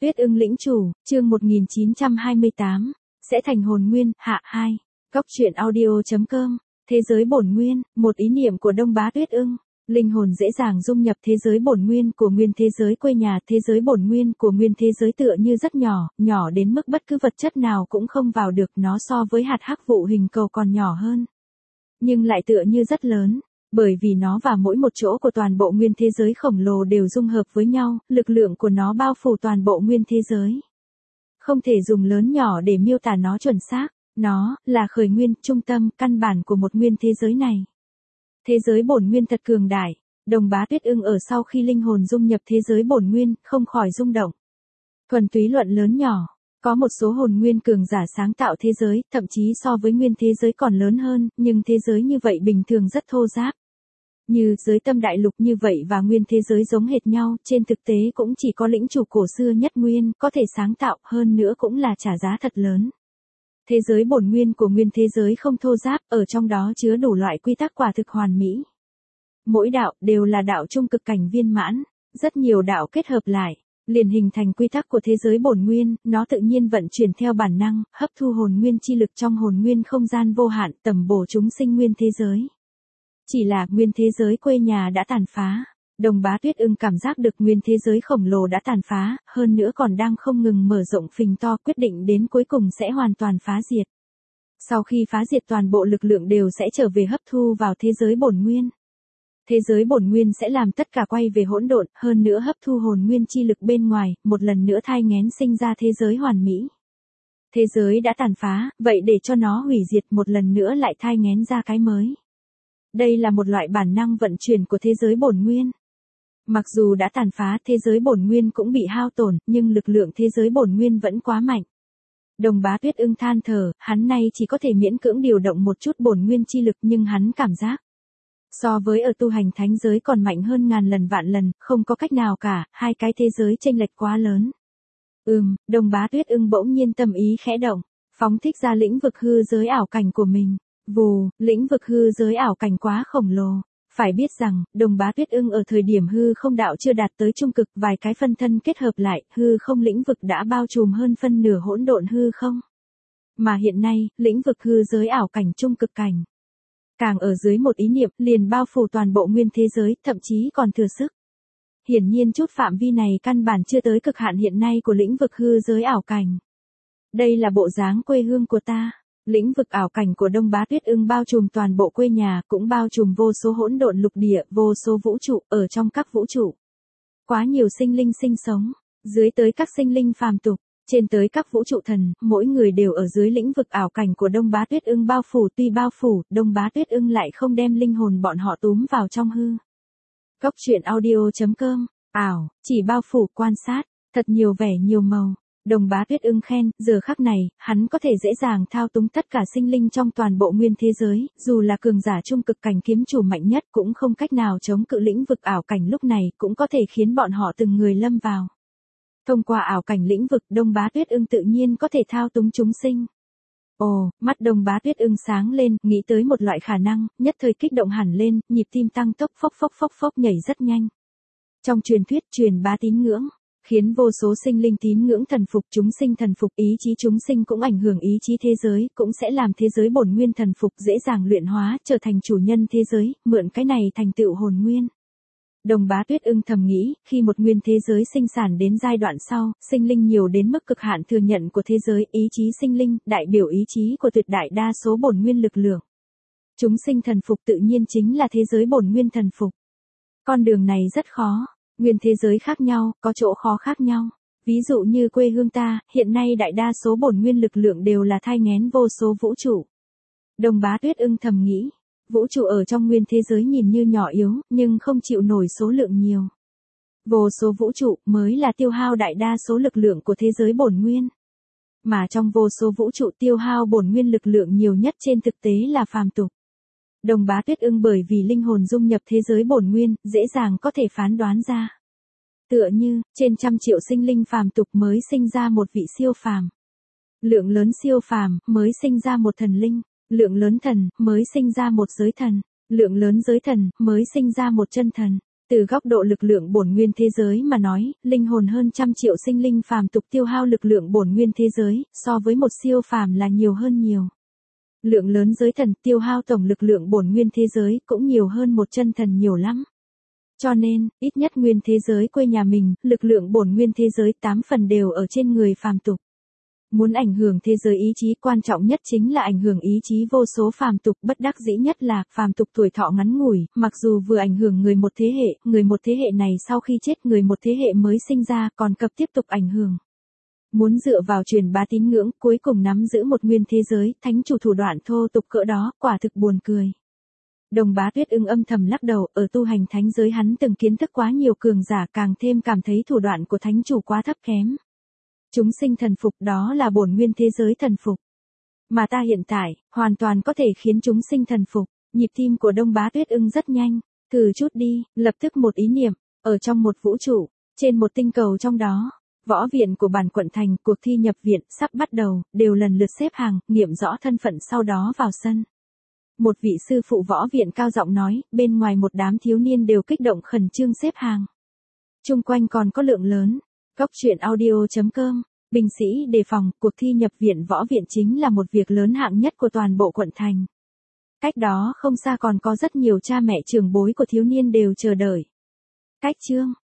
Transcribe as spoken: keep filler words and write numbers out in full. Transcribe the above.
Tuyết ưng lĩnh chủ, chương một nghìn chín trăm hai mươi tám, sẽ thành hồn nguyên, hạ hai. Góc truyện audio.com, thế giới bổn nguyên, một ý niệm của Đông Bá Tuyết ưng. Linh hồn dễ dàng dung nhập thế giới bổn nguyên của nguyên thế giới quê nhà, thế giới bổn nguyên của nguyên thế giới tựa như rất nhỏ, nhỏ đến mức bất cứ vật chất nào cũng không vào được, nó so với hạt hắc vụ hình cầu còn nhỏ hơn. Nhưng lại tựa như rất lớn, bởi vì nó và mỗi một chỗ của toàn bộ nguyên thế giới khổng lồ đều dung hợp với nhau, lực lượng của nó bao phủ toàn bộ nguyên thế giới. Không thể dùng lớn nhỏ để miêu tả nó chuẩn xác, nó là khởi nguyên, trung tâm, căn bản của một nguyên thế giới này. Thế giới bổn nguyên thật cường đại, Đồng Bá Tuyết ưng ở sau khi linh hồn dung nhập thế giới bổn nguyên, không khỏi rung động. Thuần túy luận lớn nhỏ, có một số hồn nguyên cường giả sáng tạo thế giới, thậm chí so với nguyên thế giới còn lớn hơn, nhưng thế giới như vậy bình thường rất thô ráp. Như giới tâm đại lục như vậy và nguyên thế giới giống hệt nhau, trên thực tế cũng chỉ có lĩnh chủ cổ xưa nhất nguyên có thể sáng tạo, hơn nữa cũng là trả giá thật lớn. Thế giới bổn nguyên của nguyên thế giới không thô ráp, ở trong đó chứa đủ loại quy tắc quả thực hoàn mỹ. Mỗi đạo đều là đạo trung cực cảnh viên mãn, rất nhiều đạo kết hợp lại, liền hình thành quy tắc của thế giới bổn nguyên, nó tự nhiên vận chuyển theo bản năng, hấp thu hồn nguyên chi lực trong hồn nguyên không gian vô hạn, tầm bổ chúng sinh nguyên thế giới. Chỉ là nguyên thế giới quê nhà đã tàn phá, Đồng Bá Tuyết ưng cảm giác được nguyên thế giới khổng lồ đã tàn phá, hơn nữa còn đang không ngừng mở rộng phình to, quyết định đến cuối cùng sẽ hoàn toàn phá diệt. Sau khi phá diệt toàn bộ lực lượng đều sẽ trở về hấp thu vào thế giới bổn nguyên. Thế giới bổn nguyên sẽ làm tất cả quay về hỗn độn, hơn nữa hấp thu hồn nguyên chi lực bên ngoài, một lần nữa thai nghén sinh ra thế giới hoàn mỹ. Thế giới đã tàn phá, vậy để cho nó hủy diệt một lần nữa lại thai nghén ra cái mới. Đây là một loại bản năng vận chuyển của thế giới bổn nguyên. Mặc dù đã tàn phá, thế giới bổn nguyên cũng bị hao tổn, nhưng lực lượng thế giới bổn nguyên vẫn quá mạnh. Đồng Bá Tuyết ưng than thở, hắn nay chỉ có thể miễn cưỡng điều động một chút bổn nguyên chi lực, nhưng hắn cảm giác so với ở tu hành thánh giới còn mạnh hơn ngàn lần vạn lần, không có cách nào cả, hai cái thế giới chênh lệch quá lớn. Ừm, Đồng Bá Tuyết ưng bỗng nhiên tâm ý khẽ động, phóng thích ra lĩnh vực hư giới ảo cảnh của mình. Vù, lĩnh vực hư giới ảo cảnh quá khổng lồ. Phải biết rằng, Đồng Bá Tuyết ưng ở thời điểm hư không đạo chưa đạt tới trung cực, vài cái phân thân kết hợp lại, hư không lĩnh vực đã bao trùm hơn phân nửa hỗn độn hư không. Mà hiện nay, lĩnh vực hư giới ảo cảnh trung cực cảnh, càng ở dưới một ý niệm, liền bao phủ toàn bộ nguyên thế giới, thậm chí còn thừa sức. Hiển nhiên chút phạm vi này căn bản chưa tới cực hạn hiện nay của lĩnh vực hư giới ảo cảnh. Đây là bộ dáng quê hương của ta. Lĩnh vực ảo cảnh của Đông Bá Tuyết ưng bao trùm toàn bộ quê nhà, cũng bao trùm vô số hỗn độn lục địa, vô số vũ trụ, ở trong các vũ trụ. Quá nhiều sinh linh sinh sống, dưới tới các sinh linh phàm tục, trên tới các vũ trụ thần, mỗi người đều ở dưới lĩnh vực ảo cảnh của Đông Bá Tuyết ưng bao phủ, tuy bao phủ, Đông Bá Tuyết ưng lại không đem linh hồn bọn họ túm vào trong hư. Góc truyện audio.com, ảo, chỉ bao phủ quan sát, thật nhiều vẻ nhiều màu. Đồng Bá Tuyết ưng khen, giờ khắc này, hắn có thể dễ dàng thao túng tất cả sinh linh trong toàn bộ nguyên thế giới, dù là cường giả trung cực cảnh kiếm chủ mạnh nhất cũng không cách nào chống cự lĩnh vực ảo cảnh lúc này, cũng có thể khiến bọn họ từng người lâm vào. Thông qua ảo cảnh lĩnh vực, Đông Bá Tuyết ưng tự nhiên có thể thao túng chúng sinh. Ồ, mắt Đông Bá Tuyết ưng sáng lên, nghĩ tới một loại khả năng, nhất thời kích động hẳn lên, nhịp tim tăng tốc phốc phốc phốc phốc nhảy rất nhanh. Trong truyền thuyết truyền bá tín ngưỡng, khiến vô số sinh linh tín ngưỡng thần phục, chúng sinh thần phục, ý chí chúng sinh cũng ảnh hưởng ý chí thế giới, cũng sẽ làm thế giới bổn nguyên thần phục, dễ dàng luyện hóa, trở thành chủ nhân thế giới, mượn cái này thành tựu hồn nguyên. Đồng Bá Tuyết ưng thầm nghĩ, khi một nguyên thế giới sinh sản đến giai đoạn sau, sinh linh nhiều đến mức cực hạn thừa nhận của thế giới, ý chí sinh linh, đại biểu ý chí của tuyệt đại đa số bổn nguyên lực lượng. Chúng sinh thần phục tự nhiên chính là thế giới bổn nguyên thần phục. Con đường này rất khó. Nguyên thế giới khác nhau, có chỗ khó khác nhau. Ví dụ như quê hương ta, hiện nay đại đa số bổn nguyên lực lượng đều là thai nghén vô số vũ trụ. Đồng Bá Tuyết ưng thầm nghĩ, vũ trụ ở trong nguyên thế giới nhìn như nhỏ yếu, nhưng không chịu nổi số lượng nhiều. Vô số vũ trụ mới là tiêu hao đại đa số lực lượng của thế giới bổn nguyên. Mà trong vô số vũ trụ tiêu hao bổn nguyên lực lượng nhiều nhất trên thực tế là phàm tục. Đồng Bá Tuyết ưng bởi vì linh hồn dung nhập thế giới bổn nguyên, dễ dàng có thể phán đoán ra. Tựa như, trên trăm triệu sinh linh phàm tục mới sinh ra một vị siêu phàm. Lượng lớn siêu phàm, mới sinh ra một thần linh. Lượng lớn thần, mới sinh ra một giới thần. Lượng lớn giới thần, mới sinh ra một chân thần. Từ góc độ lực lượng bổn nguyên thế giới mà nói, linh hồn hơn trăm triệu sinh linh phàm tục tiêu hao lực lượng bổn nguyên thế giới, so với một siêu phàm là nhiều hơn nhiều. Lượng lớn giới thần tiêu hao tổng lực lượng bổn nguyên thế giới cũng nhiều hơn một chân thần nhiều lắm. Cho nên, ít nhất nguyên thế giới quê nhà mình, lực lượng bổn nguyên thế giới tám phần đều ở trên người phàm tục. Muốn ảnh hưởng thế giới ý chí quan trọng nhất chính là ảnh hưởng ý chí vô số phàm tục, bất đắc dĩ nhất là phàm tục tuổi thọ ngắn ngủi, mặc dù vừa ảnh hưởng người một thế hệ, người một thế hệ này sau khi chết người một thế hệ mới sinh ra còn cập tiếp tục ảnh hưởng. Muốn dựa vào truyền bá tín ngưỡng cuối cùng nắm giữ một nguyên thế giới, thánh chủ thủ đoạn thô tục cỡ đó, quả thực buồn cười. Đồng Bá Tuyết Ưng âm thầm lắc đầu, ở tu hành thánh giới hắn từng kiến thức quá nhiều cường giả, càng thêm cảm thấy thủ đoạn của thánh chủ quá thấp kém. Chúng sinh thần phục đó là bổn nguyên thế giới thần phục. Mà ta hiện tại, hoàn toàn có thể khiến chúng sinh thần phục. Nhịp tim của Đông Bá Tuyết Ưng rất nhanh. Thử chút đi, lập tức một ý niệm, ở trong một vũ trụ, trên một tinh cầu trong đó. Võ viện của bản quận thành, cuộc thi nhập viện sắp bắt đầu, đều lần lượt xếp hàng, nghiệm rõ thân phận sau đó vào sân. Một vị sư phụ võ viện cao giọng nói, bên ngoài một đám thiếu niên đều kích động khẩn trương xếp hàng. Chung quanh còn có lượng lớn. Góc truyện audio chấm com, binh sĩ đề phòng, cuộc thi nhập viện võ viện chính là một việc lớn hạng nhất của toàn bộ quận thành. Cách đó không xa còn có rất nhiều cha mẹ trưởng bối của thiếu niên đều chờ đợi. Cách chương